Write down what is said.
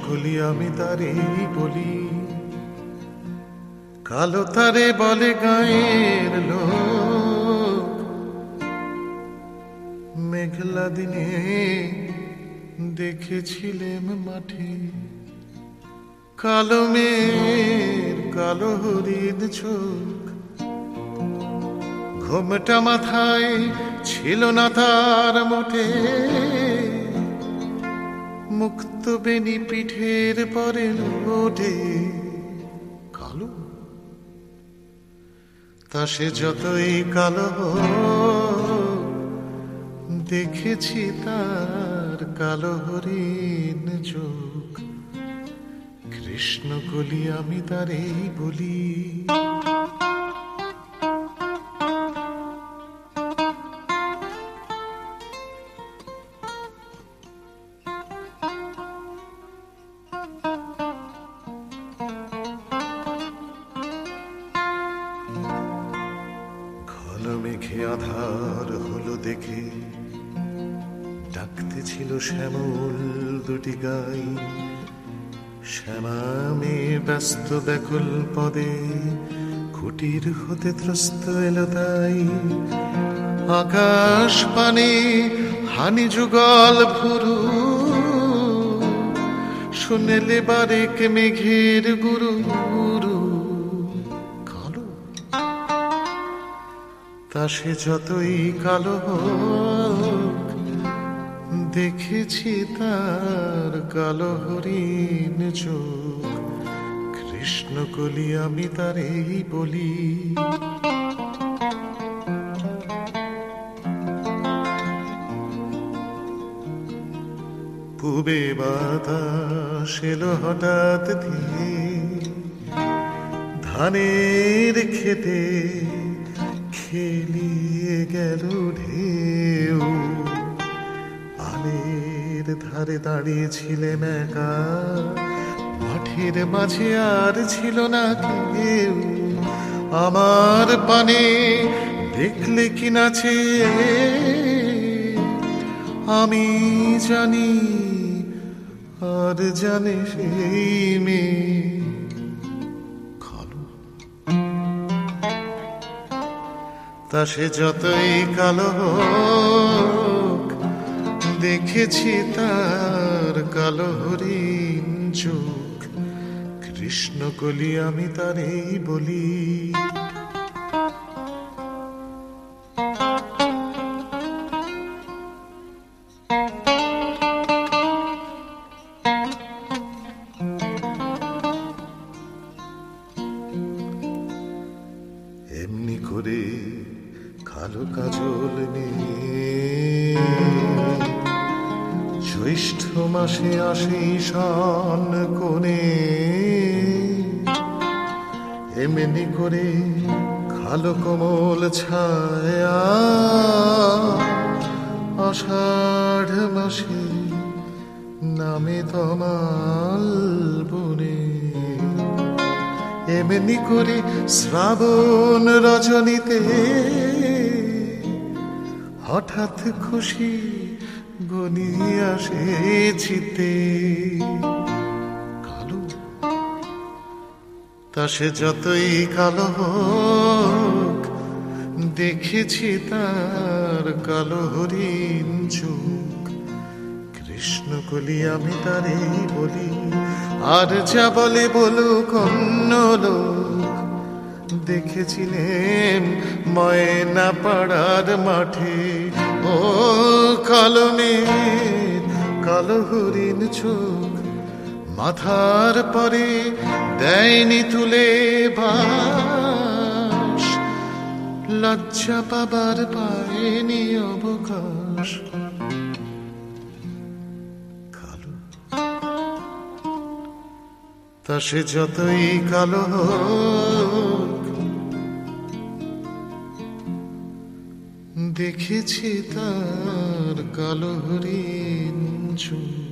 কলি আমি তারে বলি, কালো তারে বলে গায়ের লোক। মেঘলা দিনে দেখেছিলেম মাঠে, কালো মেয়ের কালো হরিণ চোখ। ঘোমটা মাথায় ছিল না তার মোটে, মুক্ত বেনি পিঠের পরে ওঠে। কালো তা সে যতই কালো দেখেছি তার কালো হরিণ চোখ। কৃষ্ণ কলি আমি তারেই বলি। মেঘে আধার হলো দেখে ডাকতে ছিল শ্যামল দুটি গাই। শ্যামামে ব্যস্ত ব্যাকুল পদে কুটির হতে ত্রস্ত এলো তাই। আকাশ পানে হানি যুগল ভুরু, শুনেলে বারেক মেঘের গুরু গুরু। তা সে যতই কালো হোক দেখেছি তার কালো হরিণ চোখ। কৃষ্ণ কলি আমি তারেই বলি। পূবে বাতাস এলো হঠাৎ দিয়ে ধানের খেতে, খেলিয়ে গেল ঢেউ। আলের ধারে দাঁড়িয়েছিলেন একা, মাঠের মাঝে আর ছিল না কেউ। আমার পানে দেখলে কি নাচে আমি জানি, আর জানে সেই মেয়ে। তা সে যতই কালো হোক দেখেছি তার কালো হরিণ চোখ। কৃষ্ণ কলি আমি তারেই বলি। এমনি করে কালো কাজল নিয়ে জ্যৈষ্ঠ মাসে আসে ঈশান কোণে। এমনি করে কালো কোমল ছায়া আষাঢ় মাসে নামে তমাল বনে। এমনি করে শ্রাবণ রজনীতে হঠাৎ খুশি গনি আসে চিতে। কালো তা সে যতই কালো হোক দেখেছি তার কালো হরিণ চোখ। কৃষ্ণ কলি আমি তারেই বলি। আর যা বলে বলুক অন্য লোক, দেখেছিলেন ময়না পাড়ার মাঠে ও কালো মেয়ের কালো হরিণ চোখ। মাথার পরে দেয়নি তুলে বাস, লজ্জা পাবার পায়নি অবকাশ। তা সে যতই কালো হোক দেখেছি তার কালো হরিণ চোখ।